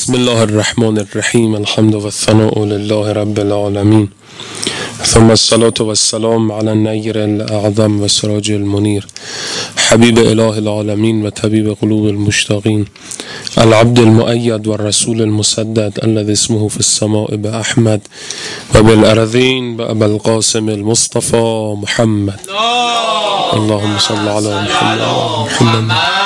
بسم الله الرحمن الرحیم. الحمد و الثناء لله رب العالمین، ثم الصلاة والسلام علی النیر الاعظم و سراج المنیر، حبیب اله العالمین و طبیب قلوب المشتاقین، العبد المؤید و الرسول المسدد الذي اسمه في السماء بأحمد و بالأرضین بأبي القاسم المصطفى محمد. اللهم صل على محمد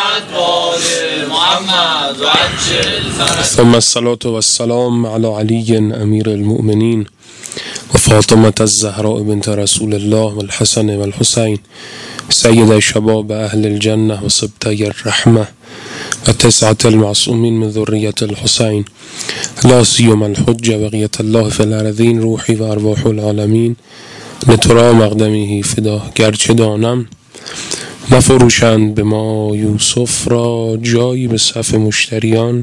ثم الصلاة والسلام على علي امیر المؤمنین و فاطمة الزهراء بنت رسول الله و الحسن و الحسین سید شباب اهل الجنة و سبطي الرحمة و تسعة المعصومین من ذریة الحسین، لا سیما الحجة بقیة الله في الأرضین، روحی و ارواح العالمین لترا مقدمه فدا. گرچه دانم نفروشند به ما یوسف را، جایی به صف مشتریان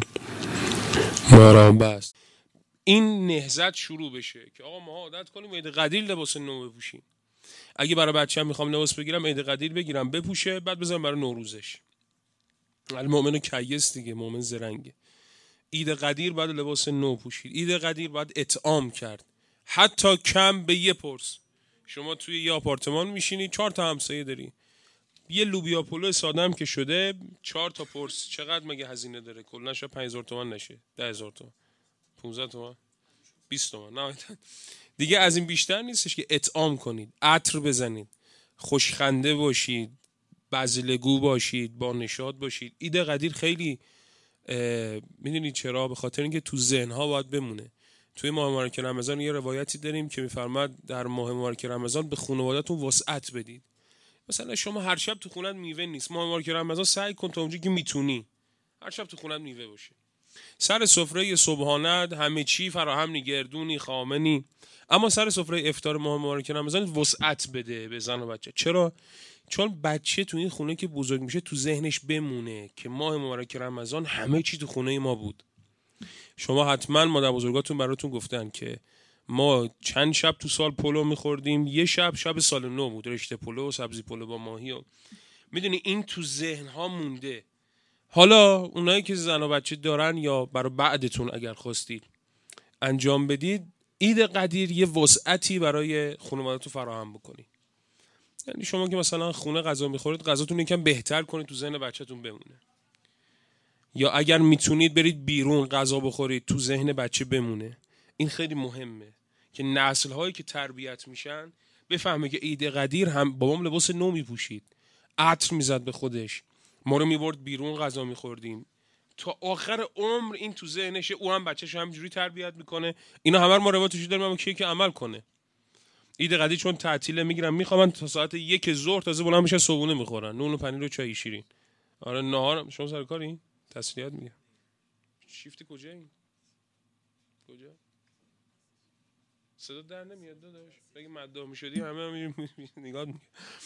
ما را بست. این نهضت شروع بشه که آقا ما عادت کنیم عید قدیر لباس نو بپوشیم. اگه برای بچه‌م میخوام لباس بگیرم عید قدیر بگیرم بپوشه، بعد بذارم برای نوروزش. المؤمن کیس دیگه، مؤمن زرنگه. عید قدیر بعد لباس نو پوشید، عید قدیر بعد اطعام کرد. حتی کم به یه پرس. شما توی یه آپارتمان میشینی، 4 تا همسایه داری، یه لوبیا پلو ساده هم که شده 4 تا پرس، چقدر مگه هزینه داره؟ کلا شاید 5000 تومان نشه، 10000 تومان، 15 تومان، 20 تومان، نه دیگه از این بیشتر نیستش که اطعام کنید، عطر بزنید، خوشخنده باشید، بزلگو باشید، با نشاط باشید. عید قدیر خیلی میدونید چرا؟ به خاطر اینکه تو ذهن‌ها باید بمونه. توی ماه مبارک رمضان یه روایتی داریم که میفرماد در ماه مبارک رمضان به خانواده‌تون وسعت بدید. مثلا شما هر شب تو خونت میوه نیست، ماه مبارک رمضان سعی کن تا اونجایی که میتونی هر شب تو خونت میوه باشه. سر سفره صبحانه همه چی فراهم نی، گردونی، خامنی، اما سر سفره افطار ماه مبارک رمضان وسعت بده به زن و بچه. چرا؟ چون بچه تو این خونه که بزرگ میشه تو ذهنش بمونه که ماه مبارک رمضان همه چی تو خونه ما بود. شما حتما مادر بزرگاتون براتون گفتن که ما چند شب تو سال پلو میخوردیم، یه شب سال نو بود، رشته پلو و سبزی پلو با ماهی و میدونی این تو ذهن ها مونده. حالا اونایی که زن و بچه دارن یا برای بعدتون اگر خواستید انجام بدید، عید قدیر یه وسعتی برای خانواده‌تون فراهم بکنید. یعنی شما که مثلا خونه غذا میخورید، غذاتون یکم بهتر کنید تو ذهن بچه‌تون بمونه. یا اگر میتونید برید بیرون غذا بخورید تو ذهن بچه بمونه. این خیلی مهمه که نسل هایی که تربیت میشن بفهمه که عید قدیر هم بابام لباس نو میپوشید، عطر میزد به خودش، ما رو میبرد بیرون غذا میخوردیم، تا آخر عمر این تو ذهنشه، او هم بچه‌ش همینجوری تربیت میکنه. اینا همه ما روایتش داریم، اما کی که عمل کنه. عید قدیر چون تعطیله میگیرن میخوام تا ساعت 1 ظهر تازه بلند میشن صبحونه میخورن، نون و پنیر و چای شیرین. آره نهار. شما سر کاری؟ تسلیت میگم. شیفت کجایی؟ کجا؟ صدا در نمیاد داداش. بگی مداح میشدی همه میریم نگاه میکنیم.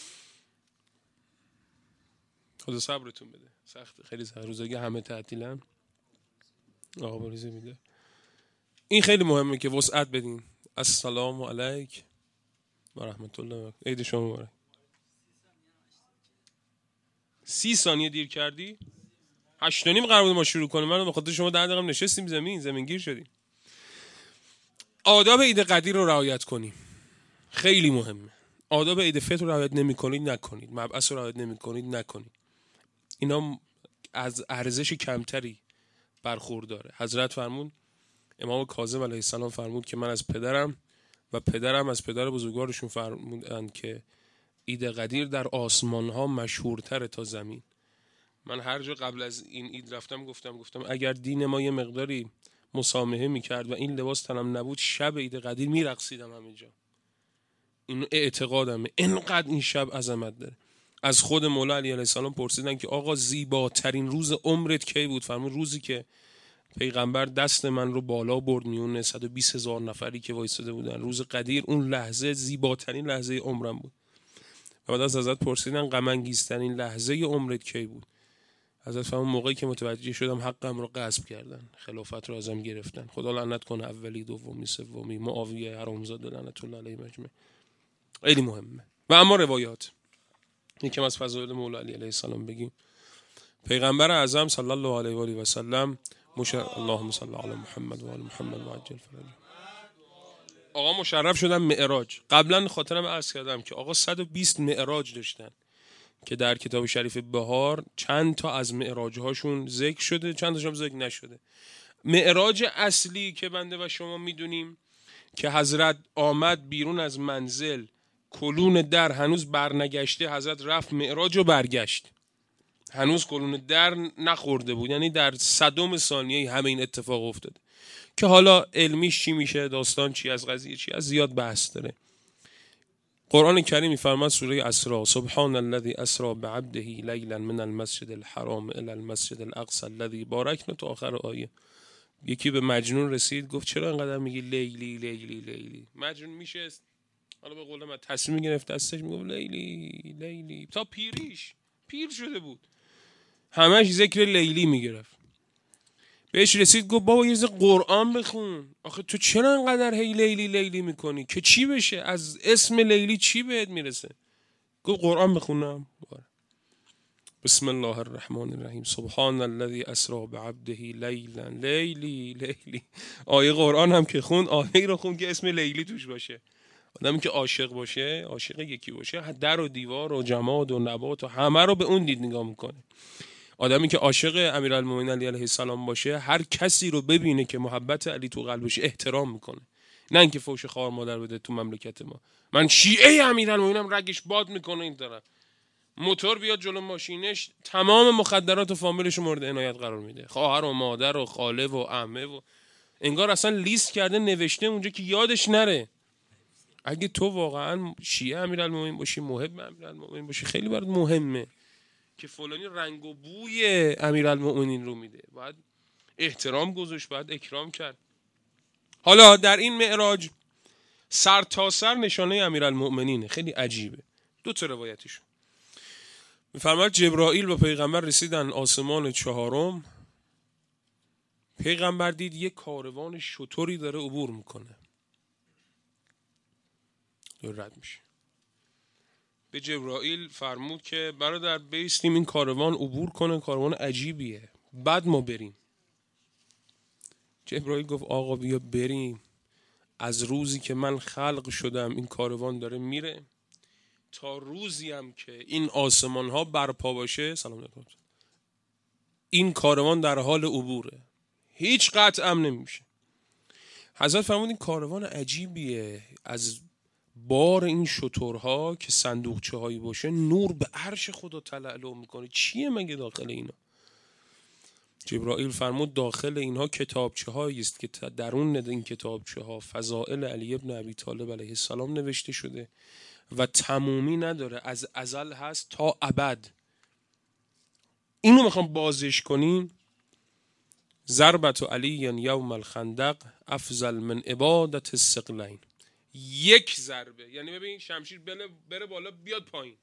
خدا صبرتون بده. سخت، خیلی سخت. روزایی همه تعطیلن آقا بریزه میده. این خیلی مهمه که وسعت بدین. السلام علیک و رحمت الله و برکاته. عید شما مبارک. 30 ثانیه دیر کردی؟ 8:30 قرار بود ما شروع کنیم. من به خاطر شما 10 دقیقه نشستیم زمین گیر شدیم. آداب عید قدیر رو رعایت کنیم. خیلی مهمه. آداب عید فطر رو رعایت نمی‌کنید نکنید. مبعث رو رعایت نمی‌کنید نکنید. اینا از ارزش کمتری برخورداره. حضرت فرمود، امام کاظم علیه السلام فرمود که من از پدرم و پدرم از پدر بزرگوارشون فرمودند که عید قدیر در آسمان ها مشهورتره تا زمین. من هر جا قبل از این عید رفتم گفتم اگر دین ما یه مقداری مسامحه میکرد و این لباس تنم نبود، شب عید قدیر میرقصیدم همینجا. این اعتقادمه. اینقدر این شب عظمت داره. از خود مولا علی علیه السلام پرسیدن که آقا زیباترین روز عمرت کی بود؟ فرمود روزی که پیغمبر دست من رو بالا برد میونه 120,000 نفری که وایساده بودن. روز قدیر اون لحظه زیباترین لحظه عمرم بود. و بعد از حضرت پرسیدن غم انگیزترین لحظه عمرت کی بود؟ حضرت فرمود موقعی که متوجه شدم حقم رو غصب کردن، خلافت رو ازم گرفتن. خدا لعنت کنه اولی، دومی، سومی، معاویه حرامزاده لعنت الله علیه مجمع. خیلی مهمه. و اما روایات یکم از فضایل مولا علی علیه السلام بگیم. پیغمبر اعظم صلی الله علیه و آله و سلم اللهم صل علی محمد و آل محمد و عجل فرجهم. آقا مشرف شدن معراج. قبلا خاطرم عرض کردم که آقا 120 معراج داشتن که در کتاب شریف بهار چند تا از معراج هاشون ذکر شده، چند تاشون ذکر نشده. معراج اصلی که بنده و شما میدونیم که حضرت آمد بیرون از منزل، کلون در هنوز برنگشته، حضرت رفت معراج و برگشت، هنوز کلون در نخورده بود، یعنی در صدم ثانیه همه این اتفاق افتاده که حالا علمیش چی میشه، داستان چی از قضیه چی از، زیاد بحث داره. قرآن کریم میفرماد سوره اسراء: سبحان الذی اسری بعبده لیلا من المسجد الحرام الی المسجد الاقصی الذی بارکنا، تا آخر آیه. یکی به مجنون رسید گفت چرا انقدر میگی لیلی لیلی لیلی؟ مجنون میشه حالا به قول من تصمیم گرفت دستش میگفت لیلی لیلی تا پیریش پیر شده بود، همش ذکر لیلی میگرفت. بهش رسید گفت بابا یه قرآن بخون، آخه تو چرا انقدر هی لیلی لیلی میکنی که چی بشه؟ از اسم لیلی چی بهت میرسه؟ گفت قرآن بخونم. بسم الله الرحمن الرحیم سبحان الذی اسری بعبده لیلا لیلی لیلی. آیه قرآن هم که خون، آیه رو خون که اسم لیلی توش باشه. آدمی که عاشق باشه، عاشق یکی باشه، در و دیوار و جماد و نبات و همه رو به اون دید نگاه میکنه. آدمی که عاشق امیرالمومنین علی علیه السلام باشه، هر کسی رو ببینه که محبت علی تو قلبش احترام میکنه، نه اینکه فوش خوار مادر بده. تو مملکت ما من شیعه امیرالمومنینم رگش باد میکنه این طرف، موتور بیاد جلو ماشینش تمام مخدرات و فامیلش مورد عنایت قرار میده، خواهر و مادر و خاله و عمه و انگار اصلا لیست کرده نوشته اونجا که یادش نره. اگه تو واقعا شیعه امیرالمومنین باشی، محب امیرالمومنین باشی، خیلی برات مهمه که فلانی رنگ و بوی امیرالمومنین رو میده، باید احترام گذاشت، باید اکرام کرد. حالا در این معراج سر تا سر نشانه امیرالمومنینه، خیلی عجیبه. دو تا روایتشون میفرماد جبرائیل با پیغمبر رسیدن آسمان چهارم. پیغمبر دید یک کاروان شتری داره عبور میکنه، رد میشه. به جبرائیل فرمود که برادر بیستیم این کاروان عبور کنه، کاروان عجیبیه، بعد ما بریم. جبرائیل گفت آقا بیا بریم، از روزی که من خلق شدم این کاروان داره میره تا روزی هم که این آسمان ها برپا باشه، سلام علیکم، این کاروان در حال عبوره، هیچ قطع هم نمیشه. حضرت فرمود این کاروان عجیبیه، از بار این شترها که صندوقچه هایی باشه نور به عرش خدا تلالو میکنه. چیه مگه داخل اینا؟ جبرائیل فرمود داخل اینها کتابچه هایی است که درون این کتابچه ها فضائل علی ابن ابی طالب علیه السلام نوشته شده و تمومی نداره، از ازل هست تا ابد. اینو میخوام بازش کنیم. ضربت علی یوم الخندق افضل من عبادت الثقلین. یک ضربه، یعنی ببین شمشیر بره بالا بیاد پایین،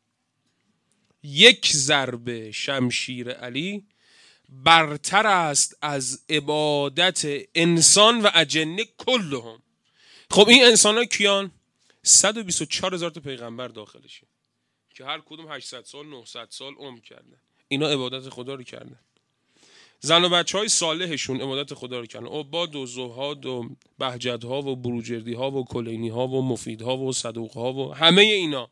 یک ضربه شمشیر علی برتر است از عبادت انسان و اجنه کلهم. خب این انسان ها کیان؟ 124,000 تا پیغمبر داخلشه که هر کدوم 800 سال 900 سال عمر کردن، اینا عبادت خدا رو کردن. زن و بچه های صالحشون عبادت خدا رو کردن، عباد و زهاد و بهجت ها و بروجردی ها و کلینی ها و مفید ها و صدوق ها و همه اینا،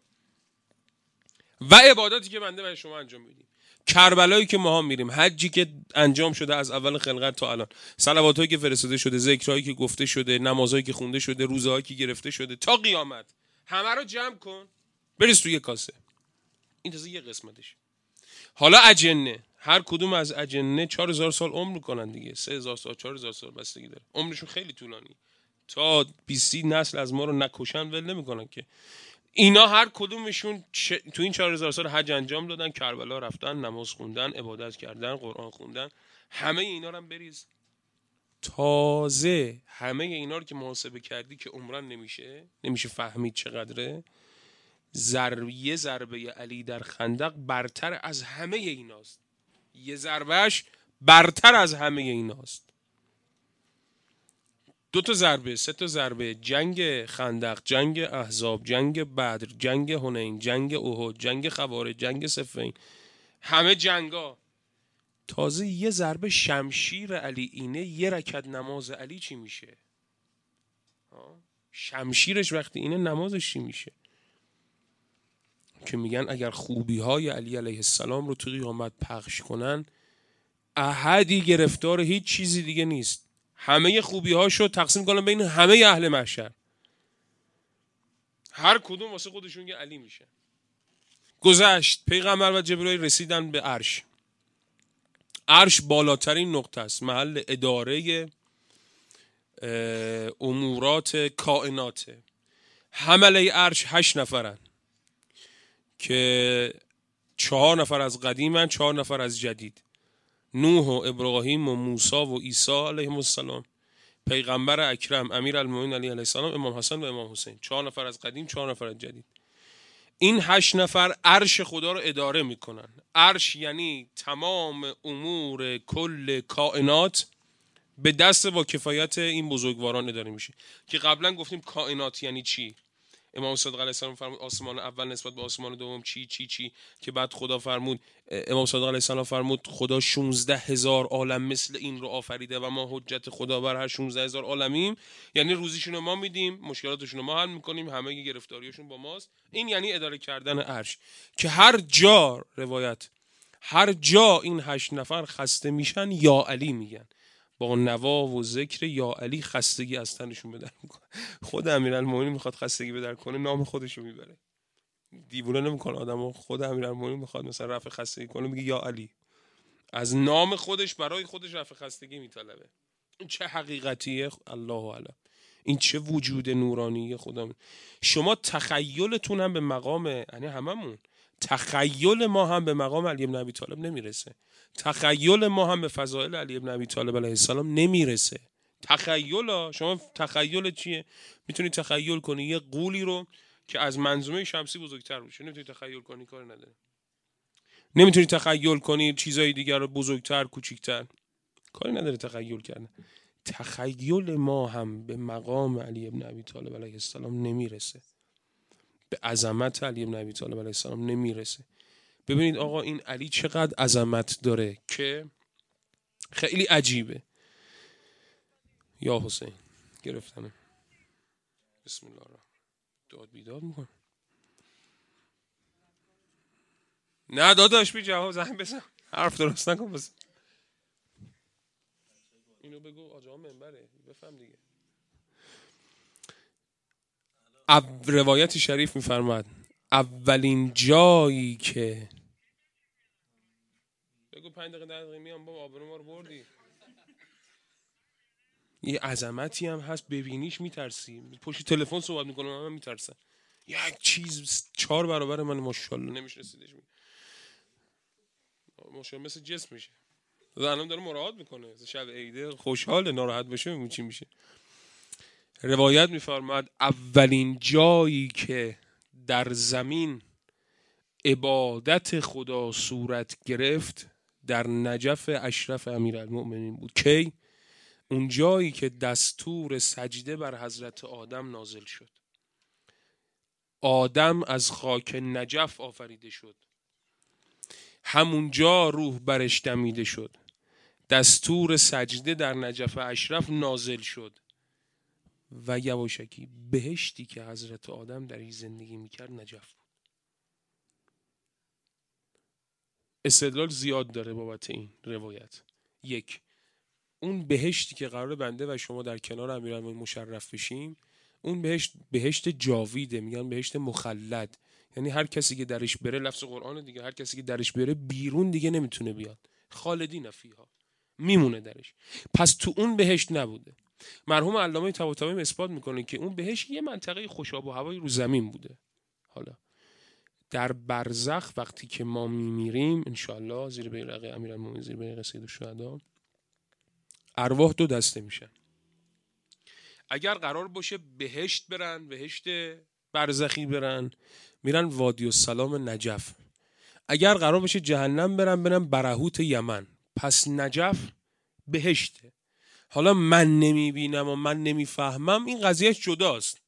و عبادتی که بنده برای شما انجام میدیم. کربلایی که ما میریم، حجی که انجام شده از اول خلقت تا الان، صلواتایی که فرستاده شده، ذکرهایی که گفته شده، نمازهایی که خونده شده، روزهایی که گرفته شده تا قیامت، همه رو جمع کن بریز توی یک کاسه. این تازه یه قسمتش. حالا اجنه، هر کدوم از اجنه 4000 سال عمر میکنن دیگه، 3000 سال 4000 سال بستگی داره، عمرشون خیلی طولانی، تا 20 نسل از ما رو نکشن ول نمیکنن که. اینا هر کدومشون تو این 4000 سال حج انجام دادن، کربلا رفتن، نماز خوندن، عبادت کردن، قرآن خوندن، همه اینا رو هم بریز. تازه همه اینا رو که محاسبه کردی که عمرن نمیشه فهمید چقدره. یه ضربه علی در خندق برتر از همه ایناست، یه ضربهش برتر از همه ایناست. 2 تا ضربه، 3 تا ضربه، جنگ خندق، جنگ احزاب، جنگ بدر، جنگ حنین، جنگ احد، جنگ خوارج، جنگ صفین، همه جنگا تازه یه ضربه شمشیر علی اینه یه رکعت نماز علی چی میشه؟ شمشیرش وقتی اینه نمازش چی میشه؟ که میگن اگر خوبی های علی علیه السلام رو تو قیامت پخش کنن احدی گرفتار هیچ چیزی دیگه نیست، همه خوبی هاشو تقسیم کنن بین همه اهل محشر، هر کدوم واسه خودشون یه علی میشه. گذشت پیغمبر و جبرائیل رسیدن به عرش. عرش بالاترین نقطه است، محل اداره امورات کائناته. حمله عرش 8 نفرن که 4 نفر از قدیمن، 4 نفر از جدید، نوح و ابراهیم و موسی و عیسی علیهم السلام، پیغمبر اکرم امیرالمومنین علیه السلام، امام حسن و امام حسین. 4 نفر از قدیم، 4 نفر از جدید. این 8 نفر عرش خدا رو اداره میکنن. عرش یعنی تمام امور کل کائنات به دست با کفایت این بزرگواران اداره میشه. که قبلا گفتیم کائنات یعنی چی. امام صادق علیه السلام فرمود آسمان اول نسبت به آسمان دوم چی چی چی، که بعد خدا فرمود، امام صادق علیه السلام فرمود خدا 16,000 عالم مثل این رو آفریده و ما حجت خدا بر هر 16,000 عالمیم. یعنی روزیشون ما میدیم، مشکلاتشون ما حل میکنیم، همه گرفتاریاشون با ماست. این یعنی اداره کردن عرش. که هر جا روایت، هر جا این 8 نفر خسته میشن یا علی میگن، با نوا و ذکر یا علی خستگی از تنشون بدر میکنه. خود امیرالمومنین میخواد خستگی بدر کنه نام خودشو میبره، دیوونه نمیکنه آدمو. خود امیرالمومنین میخواد مثلا رفع خستگی کنه میگه یا علی، از نام خودش برای خودش رفع خستگی میطلبه. این چه حقیقتیه الله اعلم، این چه وجود نورانی خدا. شما تخیلتون هم به مقام، یعنی هممون تخیل ما هم به مقام علی بن ابی طالب نمیرسه، تخیل ما هم به فضائل علی بن ابی طالب علیه السلام نمیرسه. تخیل شما تخیل چیه؟ میتونی تخیل کنی یه غولی رو که از منظومه شمسی بزرگتر باشه، نمیتونی تخیل کنی، کار نداره. نمیتونی تخیل کنی چیزای دیگر رو بزرگتر کوچیکتر، کاری نداره تخیل کردن. تخیل ما هم به مقام علی بن ابی طالب علیه السلام نمیرسه، به عظمت علی بن ابی طالب علیه السلام نمیرسه. ببینید آقا این علی چقدر عظمت داره که خیلی عجیبه. یا حسین گرفتنه، بسم الله الرحمن. داد بیداد میکن. نه داداش بی جواب زنگ بزن، حرف درست نکن بس. اینو بگو آجا منبره بفهم دیگه. روایت شریف میفرماد اولین جایی که بگو 5 دقیقه 10 دقیقه میام بابا، آبرو ما رو بردی. یه عظمتی هم هست ببینیش میترسی، پشت تلفن صحبت میکنم من میترسم. یک چیز 4 برابر من ماشاءالله نمیشه رسیدش. ماشاءالله مثل جسم میشه. الان داره مراعات میکنه شب عیده خوشحال، ناراحت بشه میگه چی میشه. روایت میفرماد اولین جایی که در زمین عبادت خدا صورت گرفت در نجف اشرف امیرالمؤمنین بود. کی؟ اون جایی که دستور سجده بر حضرت آدم نازل شد. آدم از خاک نجف آفریده شد، همونجا روح برش دمیده شد، دستور سجده در نجف اشرف نازل شد و یواشکی بهشتی که حضرت آدم در این زندگی میکرد نجف بود. استدلال زیاد داره بابت این روایت. یک، اون بهشتی که قرار بنده و شما در کنار امیرالمومنین مشرف بشیم، اون بهشت جاویده، میگن بهشت مخلد. یعنی هر کسی که درش بره، لفظ قرآن دیگه، هر کسی که درش بره بیرون دیگه نمیتونه بیاد، خالدین فیها، میمونه درش. پس تو اون بهشت نبوده. مرحوم علامه طباطبایی اثبات میکنه که اون بهشت یه منطقه خوش آب و هوایی رو زمین بوده. حالا در برزخ وقتی که ما میمیریم انشاءالله زیر بیرق امیرالمومنین، زیر بیرق سید الشهدا، ارواح 2 دسته میشن. اگر قرار باشه بهشت برن، بهشت برزخی برن، میرن وادی السلام نجف. اگر قرار باشه جهنم برن برهوت یمن. پس نجف بهشته. حالا من نمیبینم و من نمیفهمم، این قضیهش جداست.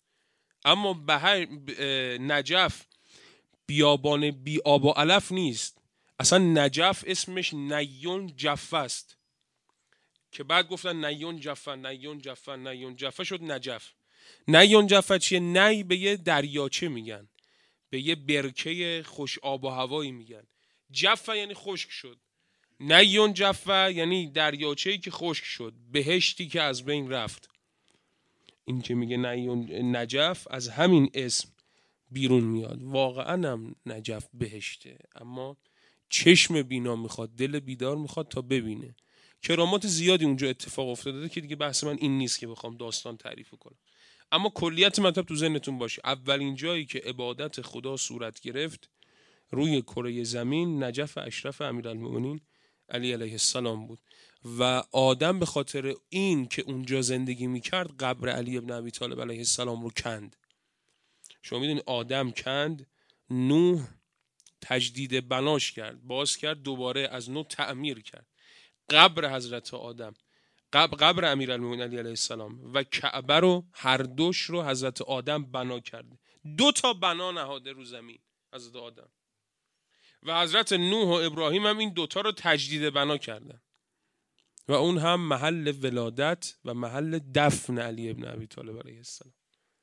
اما نجف بیابان بی آب و علف نیست. اصلا نجف اسمش نیون جفه است که بعد گفتن نیون جفه شد نجف. نیون جفه چیه؟ نی به یه دریاچه میگن، به یه برکه خوش آب و هوایی میگن. جفه یعنی خشک شد. نیون جفه یعنی دریاچه‌ای که خشک شد، بهشتی که از بین رفت. این که میگه نیون نجف از همین اسم بیرون میاد. واقعا هم نجف بهشته، اما چشم بینا میخواد، دل بیدار میخواد تا ببینه. کرامات زیادی اونجا اتفاق افتاده که دیگه بحث من این نیست که بخوام داستان تعریف کنم، اما کلیت مطلب تو ذهنتون باشه. اولین جایی که عبادت خدا صورت گرفت روی کره زمین نجف اشرف امیرالمومنین علی علیه السلام بود و آدم به خاطر این که اونجا زندگی میکرد قبر علی ابن ابی طالب علیه السلام رو کند. شما میدونید آدم کند، نوح تجدید بناش کرد، باز کرد، دوباره از نو تعمیر کرد. قبر حضرت آدم، قبر امیرالمومنین علی علیه السلام و کعبه رو، هر دوش رو حضرت آدم بنا کرده. 2 تا بنا نهاده رو زمین حضرت آدم و حضرت نوح و ابراهیم هم این 2 تا رو تجدید بنا کردن و اون هم محل ولادت و محل دفن علی ابن ابی طالب علیه السلام.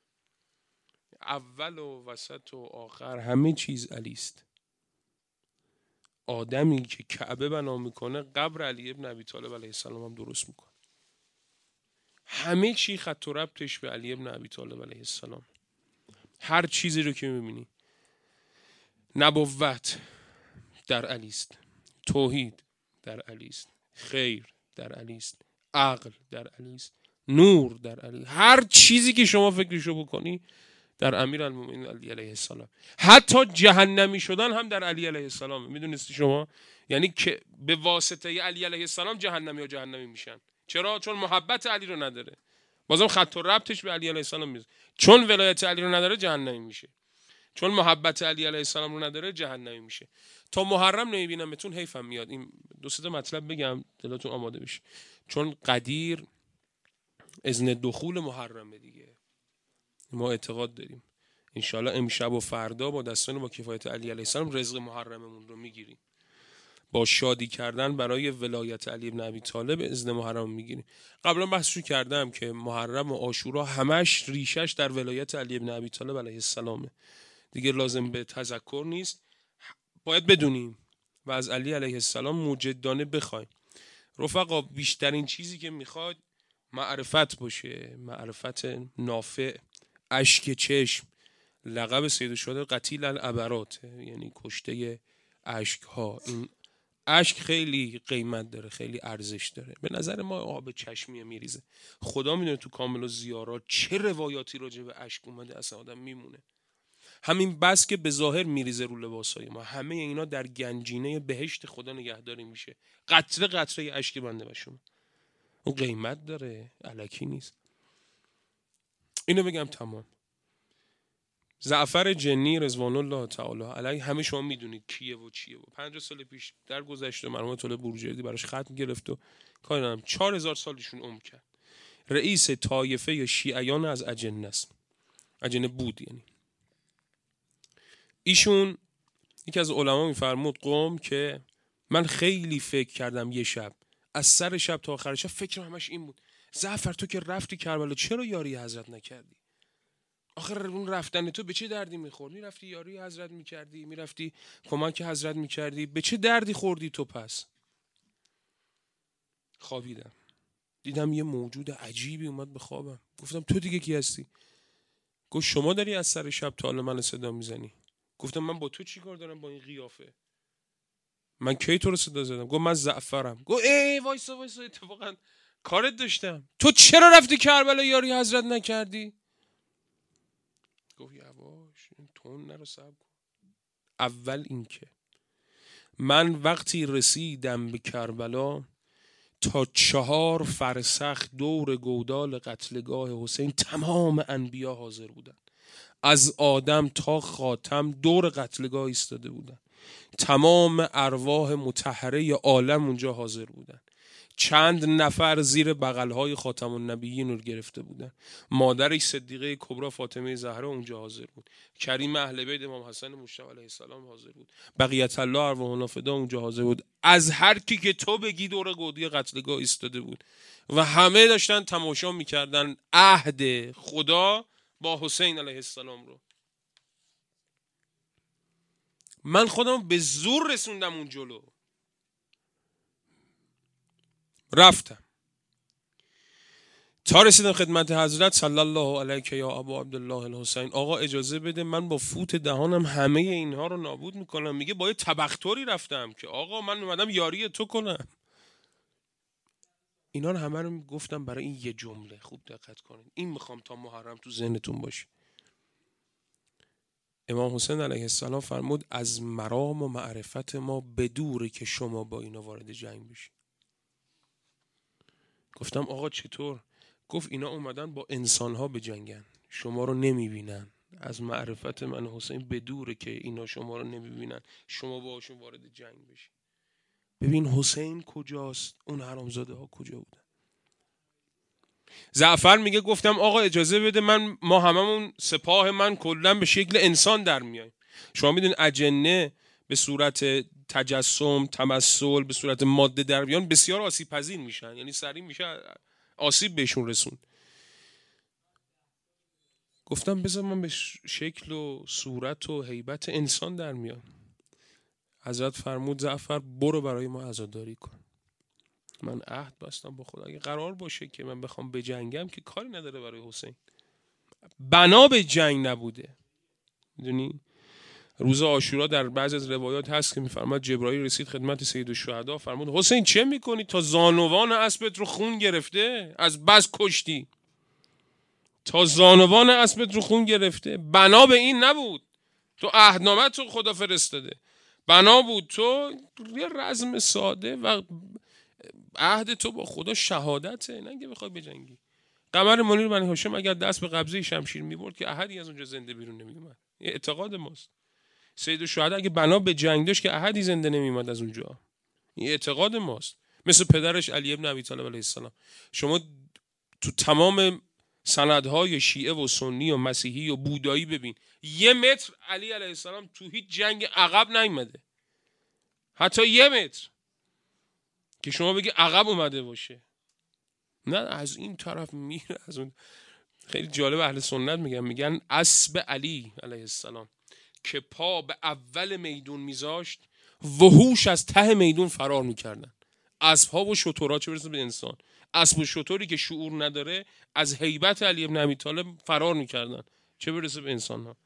اول و وسط و آخر همه چیز علی است. آدمی که کعبه بنا میکنه قبر علی ابن ابی طالب علیه السلام هم درست میکنه. همه چی خط و ربطش به علی ابن ابی طالب علیه السلام. هر چیزی رو که میبینی، نبوت در علی است، توحید در علی است، خیر در علی است، عقل در علی است، نور در علی. هر چیزی که شما فکرشو بکنی در امیرالمومنین علی علیه السلام. حتی جهنمی شدن هم در علی علیه السلام. میدونستی شما؟ یعنی که به واسطه علی علیه السلام جهنمی میشن. چرا؟ چون محبت علی رو نداره. بازم خط و ربطش به علی علیه السلام میز. چون ولایت علی رو نداره جهنمی میشه، چون محبت علی علیه السلام رو نداره جهنمی میشه. تا محرم نمیبینم بهتون حیفم میاد این 2-3 مطلب بگم دلتون آماده بشه، چون قدیر اذن دخول محرمه دیگه. ما اعتقاد داریم انشالله امشب و فردا با دستان با کفایت علی علیه السلام رزق محرممون رو میگیریم، با شادی کردن برای ولایت علی ابن ابی طالب اذن محرم میگیریم. قبلا بحثشو کردم که محرم و عاشورا همش ریشش در ولایت علی ابن ابی طالب علیه السلامه، دیگه لازم به تذکر نیست، باید بدونیم و از علی علیه السلام مجدانه بخوایم. رفقا بیشترین چیزی که میخواد معرفت باشه، معرفت نافع، اشک چشم. لقب سید الشهدا قتیل العبرات، یعنی کشته اشک ها. این اشک خیلی قیمت داره، خیلی ارزش داره. به نظر ما آب چشمیه میریزه. خدا میدونه تو کامل الزیارات چه روایاتی راجع به اشک اومده، اصلا آدم میمونه. همین بس که به ظاهر میریزه رو لباسای ما، همه اینا در گنجینه بهشت خدا نگهداری میشه. قطره قطره اشک بنده و شما اون قیمت داره، الکی نیست. اینو بگم تمام. جعفر جنی رضوان الله تعالی علیه همه شما میدونید کیه و چیه و 50 سال پیش در گذشته مرحوم طالب بروجردی براش ختم گرفت و کاری ندارم 4000 سالشون عمر کرد. رئیس طایفه شیعیان از اجنه است، اجنه بود. یعنی ایشون یکی از علما میفرمود قم که من خیلی فکر کردم یه شب، از سر شب تا آخر شب فکرم همش این بود، جعفر تو که رفتی کربلا چرا یاری حضرت نکردی؟ آخر اون رفتن تو به چه دردی میخورد؟ میرفتی یاری حضرت میکردی، میرفتی کمک حضرت میکردی، به چه دردی خوردی تو پس؟ خوابیدم، دیدم یه موجود عجیبی اومد به خوابم. گفتم تو دیگه کی هستی؟ گفت شما داری از سر شب تا حالا من صدا میزنی. گفتم من با تو چی کار دارم با این قیافه؟ من کی تو رو صدا زدم؟ گفت من جعفرم. گفت ای وایسا اتفاقا کارت داشتم. تو چرا رفتی کربلا یاری حضرت نکردی؟ گفت یواش تون نرو، صبر کن. اول این که من وقتی رسیدم به کربلا تا 4 فرسخ دور گودال قتلگاه حسین تمام انبیا حاضر بودن، از آدم تا خاتم دور قتلگاه ایستاده بودن، تمام ارواح مطهره عالم اونجا حاضر بودن. چند نفر زیر بغل‌های خاتم النبیین رو گرفته بودن. مادرش صدیقه کبری فاطمه زهرا اونجا حاضر بود. کریم اهل بیت امام حسن مجتبی علیه السلام حاضر بود. بقیت الله ارواحنا فدا اونجا حاضر بود. از هر کی که تو بگی دور گودی قتلگاه ایستاده بود و همه داشتن تماشا میکردن عهد خدا با حسین علیه السلام رو. من خودم به زور رسوندم اون جلو، رفتم تا رسیدم خدمت حضرت صلی الله علیه یا ابا عبدالله الحسین. آقا اجازه بده من با فوت دهانم همه اینها رو نابود میکنم. میگه با یه تبختری رفتم که آقا من اومدم یاری تو کنم. اینا رو همه رو گفتم برای این یه جمله. خوب دقت کنید، این میخوام تا محرم تو ذهنتون باشه. امام حسین علیه السلام فرمود از مرام و معرفت ما بدوره که شما با اینا وارد جنگ بشید. گفتم آقا چطور؟ گفت اینا اومدن با انسانها به جنگن، شما رو نمیبینن. از معرفت من حسین بدوره که اینا شما رو نمیبینن، شما باشون وارد جنگ بشید. ببین حسین کجاست، اون حرامزاده ها کجا بودن. جعفر میگه گفتم آقا اجازه بده ما هممون سپاه من کلا به شکل انسان در میایم. شما میدونید اجنه به صورت تجسم تمثل به صورت ماده در بیان بسیار آسیب پذیر میشن، یعنی سریع میشه آسیب بهشون رسون. گفتم بذار من به شکل و صورت و هیبت انسان در میام. حضرت فرمود جعفر برو برای ما عزاداری کن. من عهد بستم با خدا اگه قرار باشه که من بخوام بجنگم که کاری نداره برای حسین، بنا به جنگ نبوده. میدونی روز عاشورا در بعضی از روایات هست که میفرماد جبرائیل رسید خدمت سیدالشهدا، فرمود حسین چه میکنی؟ تا زانوان اسبت رو خون گرفته، از بس کشتی تا زانوان اسبت رو خون گرفته. بنا به این نبود تو عهدنامه تو خدا فرستاده، بنا بود تو یه رزم ساده و عهد تو با خدا شهادته، نه که بخوای بجنگی. قمر منیر بنی هاشم اگر دست به قبضه شمشیر میبرد که احدی از اونجا زنده بیرون نمیومد. این اعتقاد ماست. سیدالشهدا اگه بنا به جنگ داشت که احدی زنده نمیومد از اونجا. این اعتقاد ماست. مثل پدرش علی ابن ابی طالب علیه السلام. شما تو تمام سندهای شیعه و سنی و مسیحی و بودایی ببین، 1 متر علی علیه السلام تو هیچ جنگ عقب نیومده، حتی 1 متر که شما بگی عقب اومده باشه. نه از این طرف میره از اون. خیلی جالب اهل سنت میگن اسب علی علیه السلام که پا به اول میدون میذاشت وحوش از ته میدون فرار میکردن. اسب‌ها و شترها، چه برسه به انسان. اسب و شتری که شعور نداره از هیبت علی ابن ابی طالب فرار میکردن، چه برسه به انسان ها.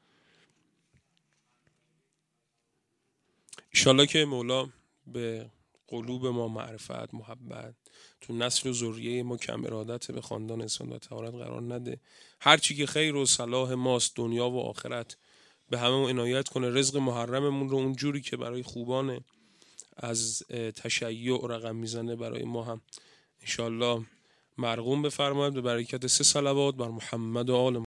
انشالله که مولا به قلوب ما معرفت محبت، تو نسل و ذریه ما کم ارادت به خاندان انسان و طهارت قرار نده. هر چی که خیر و صلاح ماست دنیا و آخرت به همه عنایت کنه. رزق محرممون رو اون جوری که برای خوبان از تشیع رقم میزنه برای ما هم انشالله مرغوم بفرماید. به برکت 3 صلوات بر محمد و آل